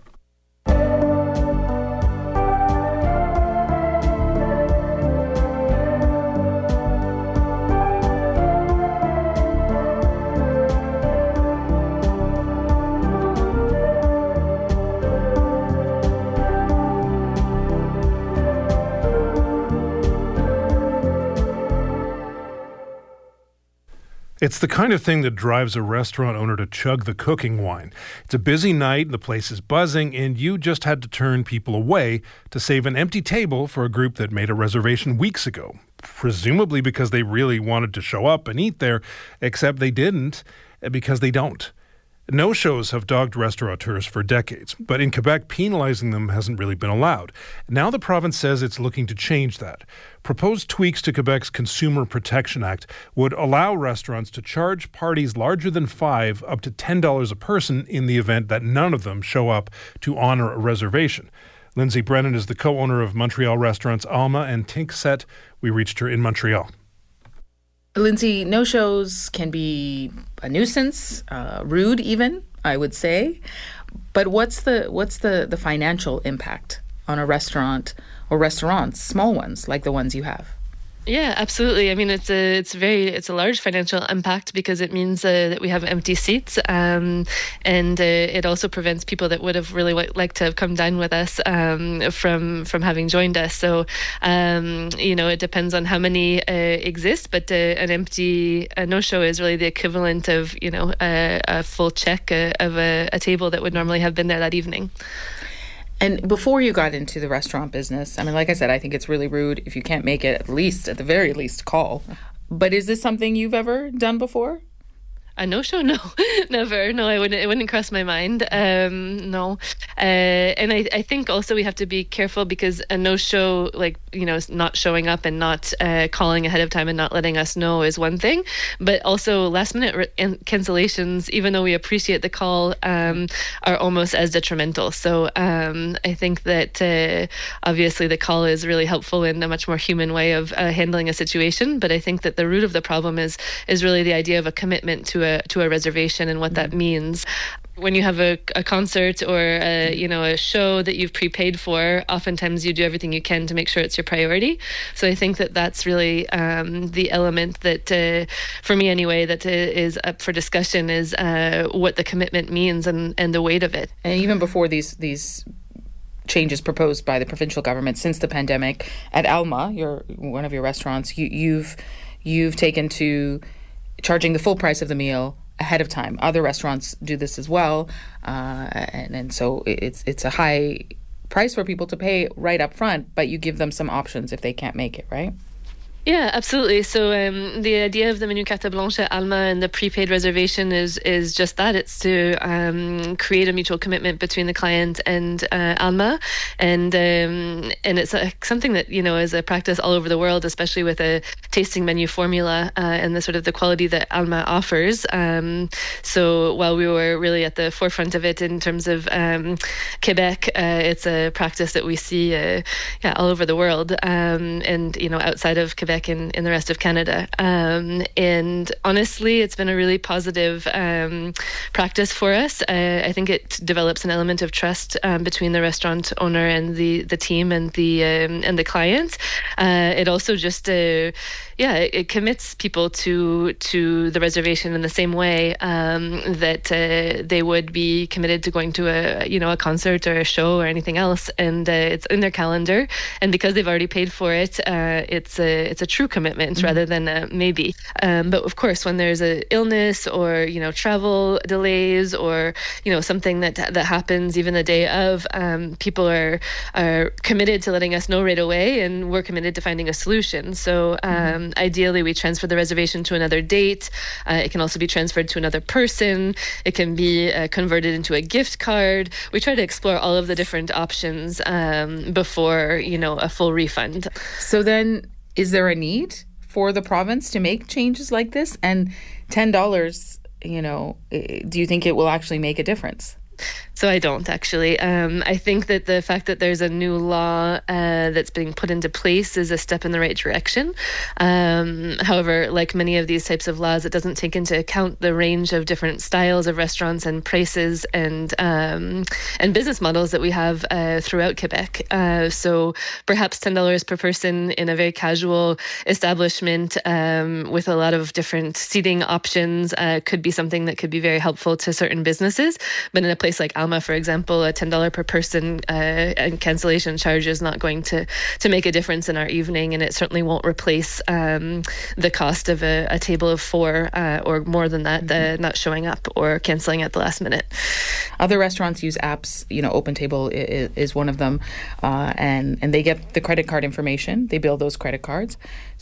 It's the kind of thing that drives a restaurant owner to chug the cooking wine. It's a busy night, the place is buzzing, and you just had to turn people away to save an empty table for a group that made a reservation weeks ago, presumably because they really wanted to show up and eat there, except they didn't because they don't. No-shows have dogged restaurateurs for decades, but in Quebec, penalizing them hasn't really been allowed. Now the province says it's looking to change that. Proposed tweaks to Quebec's Consumer Protection Act would allow restaurants to charge parties larger than five up to ten dollars a person in the event that none of them show up to honor a reservation. Lindsay Brennan is the co-owner of Montreal restaurants Alma and Tinkset. We reached her in Montreal. Lindsay, no-shows can be a nuisance, uh, rude even, I would say. But what's the what's the, the financial impact on a restaurant or restaurants, small ones like the ones you have? Yeah, absolutely. I mean, it's a it's very it's a large financial impact because it means uh, that we have empty seats, um, and uh, it also prevents people that would have really w- liked to have come dine with us um, from from having joined us. So, um, you know, it depends on how many uh, exist, but uh, an empty a no-show is really the equivalent of you know a, a full check uh, of a, a table that would normally have been there that evening. And before you got into the restaurant business, I mean, like I said, I think it's really rude if you can't make it, at least, at the very least, call. But is this something you've ever done before? A no-show? No, never. No, I wouldn't. It wouldn't cross my mind. Um, no, uh, and I, I think also we have to be careful because a no-show, like you know, not showing up and not uh, calling ahead of time and not letting us know is one thing, but also last-minute re- cancellations, even though we appreciate the call, um, are almost as detrimental. So um, I think that uh, obviously the call is really helpful in a much more human way of uh, handling a situation, but I think that the root of the problem is is really the idea of a commitment to a to a reservation and what that means. When you have a, a concert or a, you know, a show that you've prepaid for, oftentimes you do everything you can to make sure it's your priority. So I think that that's really um, the element that, uh, for me anyway, that uh, is up for discussion is uh, what the commitment means and, and the weight of it. And even before these these changes proposed by the provincial government since the pandemic, at Alma, your one of your restaurants, you, you've you've taken to charging the full price of the meal ahead of time. Other restaurants do this as well, uh, and and so it's it's a high price for people to pay right up front, but you give them some options if they can't make it, right? Yeah, absolutely. So um, the idea of the menu carte blanche at Alma and the prepaid reservation is is just that. It's to um, create a mutual commitment between the client and uh, Alma, and um, and it's a, something that, you know, is a practice all over the world, especially with a tasting menu formula uh, and the sort of the quality that Alma offers. Um, so while we were really at the forefront of it in terms of um, Quebec, uh, it's a practice that we see uh, yeah all over the world, um, and you know outside of Quebec. In, in the rest of Canada. Um, and honestly, it's been a really positive um, practice for us. Uh, I think it develops an element of trust um, between the restaurant owner and the, the team and the um, and the client. Uh, it also just uh, yeah, it, it commits people to to the reservation in the same way um, that uh, they would be committed to going to a you know a concert or a show or anything else, and uh, it's in their calendar. And because they've already paid for it, uh, it's a it's a true commitment mm-hmm. rather than a maybe. Um, but of course, when there's an illness or you know travel delays or you know something that that happens even the day of, um, people are are committed to letting us know right away, and we're committed to finding a solution. So um, mm-hmm. ideally, we transfer the reservation to another date. Uh, it can also be transferred to another person. It can be uh, converted into a gift card. We try to explore all of the different options um, before you know a full refund. So then, is there a need for the province to make changes like this? And ten dollars, you know, do you think it will actually make a difference? So I don't actually. Um, I think that the fact that there's a new law uh, that's being put into place is a step in the right direction. Um, however, like many of these types of laws, it doesn't take into account the range of different styles of restaurants and prices and um, and business models that we have uh, throughout Quebec. Uh, so perhaps ten dollars per person in a very casual establishment um, with a lot of different seating options uh, could be something that could be very helpful to certain businesses. But in a place like Alma, for example, a ten dollars per person uh, and cancellation charge is not going to, to make a difference in our evening, and it certainly won't replace um, the cost of a, a table of four uh, or more than that, mm-hmm. uh, not showing up or cancelling at the last minute. Other restaurants use apps, you know, OpenTable is, is one of them, uh, and, and they get the credit card information. They bill those credit cards.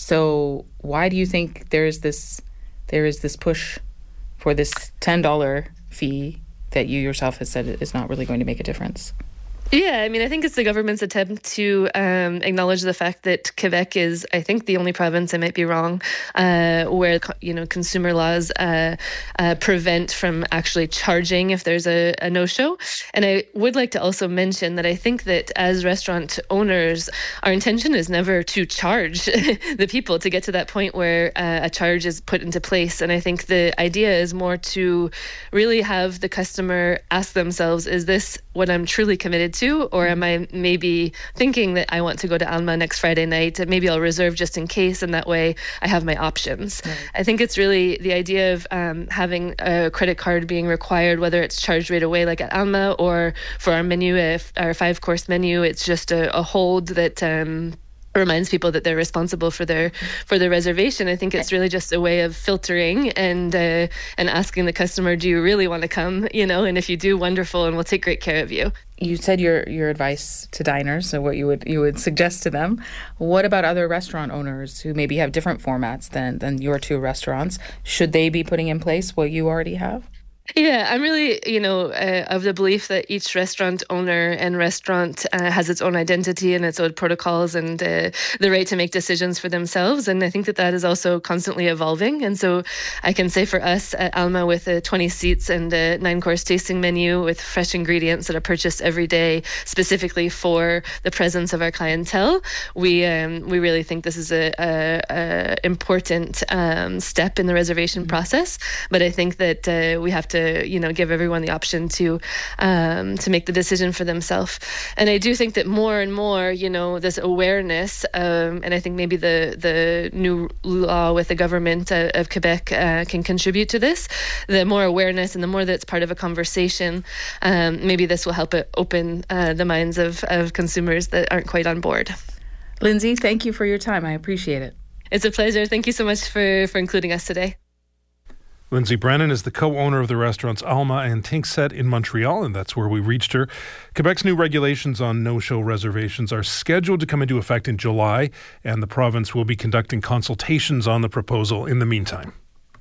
So why do you think there is this there is this push for this ten dollars fee that you yourself has said is not really going to make a difference? Yeah, I mean, I think it's the government's attempt to um, acknowledge the fact that Quebec is, I think, the only province, I might be wrong, uh, where, you know, consumer laws uh, uh, prevent from actually charging if there's a, a no-show. And I would like to also mention that I think that as restaurant owners, our intention is never to charge the people to get to that point where uh, a charge is put into place. And I think the idea is more to really have the customer ask themselves, is this what I'm truly committed to? To, or am I maybe thinking that I want to go to Alma next Friday night? Maybe I'll reserve just in case, and that way I have my options. Right. I think it's really the idea of um, having a credit card being required, whether it's charged right away like at Alma, or for our menu, if our five-course menu, it's just a, a hold that um, reminds people that they're responsible for their for their reservation. I think it's really just a way of filtering and uh, and asking the customer, do you really want to come? You know, and if you do, wonderful, and we'll take great care of you. You said your your advice to diners, so what you would you would suggest to them. What about other restaurant owners who maybe have different formats than than your two restaurants? Should they be putting in place what you already have? Yeah, I'm really, you know, uh, of the belief that each restaurant owner and restaurant uh, has its own identity and its own protocols and uh, the right to make decisions for themselves. And I think that that is also constantly evolving. And so I can say for us at Alma, with uh, twenty seats and a nine-course tasting menu with fresh ingredients that are purchased every day specifically for the presence of our clientele, we um, we really think this is a, a, a important um, step in the reservation mm-hmm. process. But I think that uh, we have to to, you know, give everyone the option to um, to make the decision for themselves. And I do think that more and more, you know, this awareness, um, and I think maybe the the new law with the government uh, of Quebec uh, can contribute to this. The more awareness and the more that it's part of a conversation, um, maybe this will help it open uh, the minds of, of consumers that aren't quite on board. Lindsay, thank you for your time. I appreciate it. It's a pleasure. Thank you so much for, for including us today. Lindsay Brennan is the co-owner of the restaurants Alma and Tinkset in Montreal, and that's where we reached her. Quebec's new regulations on no-show reservations are scheduled to come into effect in July, and the province will be conducting consultations on the proposal in the meantime.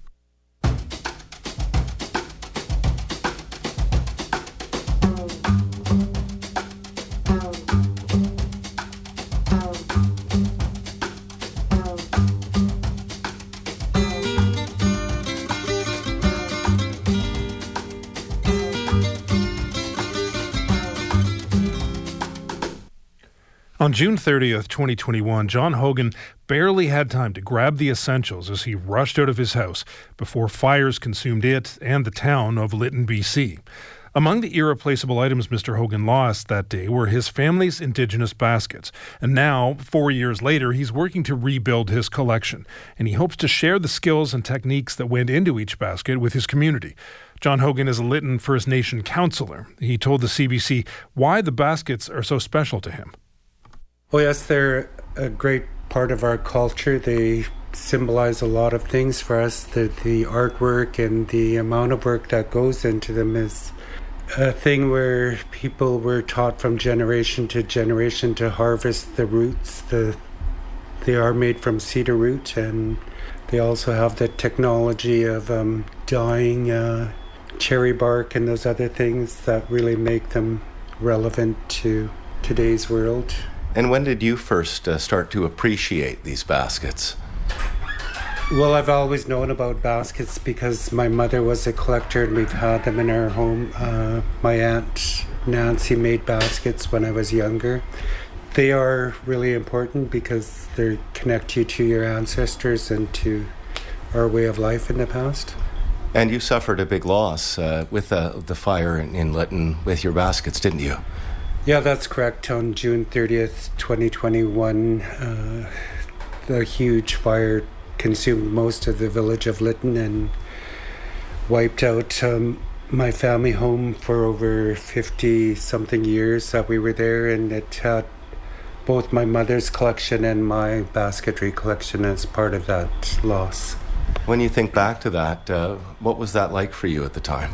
On June thirtieth, twenty twenty-one, John Hogan barely had time to grab the essentials as he rushed out of his house before fires consumed it and the town of Lytton, B C. Among the irreplaceable items Mister Hogan lost that day were his family's Indigenous baskets. And now, four years later, he's working to rebuild his collection. And he hopes to share the skills and techniques that went into each basket with his community. John Hogan is a Lytton First Nation councillor. He told the C B C why the baskets are so special to him. Oh yes, they're a great part of our culture. They symbolize a lot of things for us. The, the artwork and the amount of work that goes into them is a thing where people were taught from generation to generation to harvest the roots. The, they are made from cedar root, and they also have the technology of um, dyeing uh, cherry bark and those other things that really make them relevant to today's world. And when did you first uh, start to appreciate these baskets? Well, I've always known about baskets because my mother was a collector and we've had them in our home. Uh, my aunt Nancy made baskets when I was younger. They are really important because they connect you to your ancestors and to our way of life in the past. And you suffered a big loss uh, with uh, the fire in, in Lytton with your baskets, didn't you? Yeah, that's correct. On June thirtieth, twenty twenty-one, uh, the huge fire consumed most of the village of Lytton and wiped out um, my family home for over fifty-something years that we were there, and it had both my mother's collection and my basketry collection as part of that loss. When you think back to that, uh, what was that like for you at the time?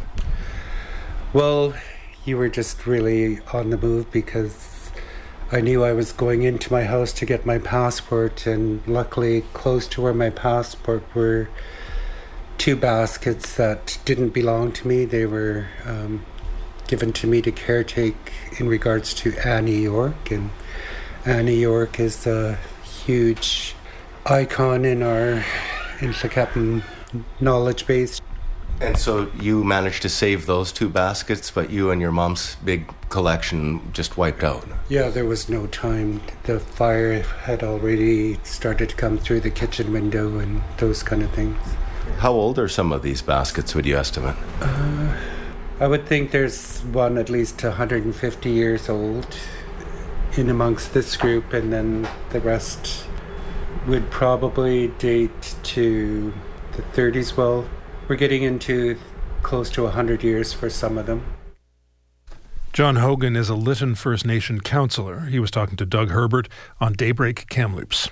Well, you were just really on the move because I knew I was going into my house to get my passport, and luckily close to where my passport were two baskets that didn't belong to me. They were um, given to me to caretake in regards to Annie York, and Annie York is a huge icon in our Intlakapan knowledge base. And so you managed to save those two baskets, but you and your mom's big collection just wiped out. Yeah, there was no time. The fire had already started to come through the kitchen window and those kind of things. How old are some of these baskets, would you estimate? Uh, I would think there's one at least one hundred fifty years old in amongst this group, and then the rest would probably date to the thirties. Well, we're getting into close to one hundred years for some of them. John Hogan is a Lytton First Nation councillor. He was talking to Doug Herbert on Daybreak Kamloops.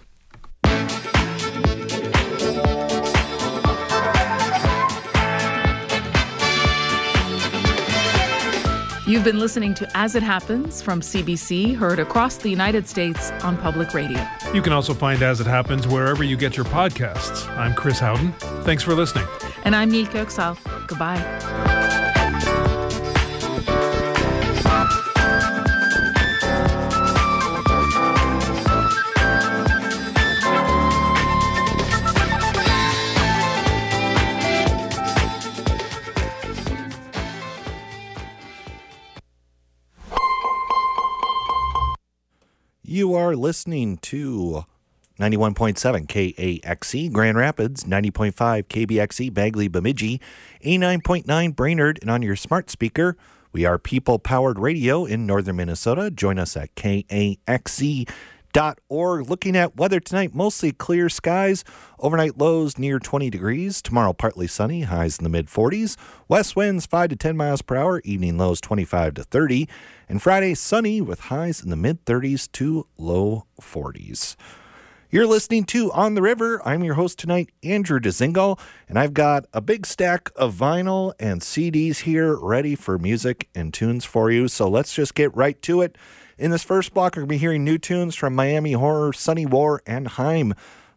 You've been listening to As It Happens from C B C, heard across the United States on public radio. You can also find As It Happens wherever you get your podcasts. I'm Chris Howden. Thanks for listening. And I'm Neil Kirksall. Goodbye. You are listening to ninety-one point seven K A X E, Grand Rapids, ninety point five K B X E, Bagley, Bemidji, eighty-nine point nine Brainerd, and on your smart speaker, we are people-powered radio in northern Minnesota. Join us at K A X E dot org. Looking at weather tonight, mostly clear skies. Overnight lows near twenty degrees. Tomorrow, partly sunny, highs in the mid-forties. West winds five to ten miles per hour. Evening lows twenty-five to thirty. And Friday, sunny with highs in the mid-thirties to low forties. You're listening to On the River. I'm your host tonight, Andrew Dzingel, and I've got a big stack of vinyl and C Ds here ready for music and tunes for you. So let's just get right to it. In this first block, we're going to be hearing new tunes from Miami Horror, Sunny War, and Haim.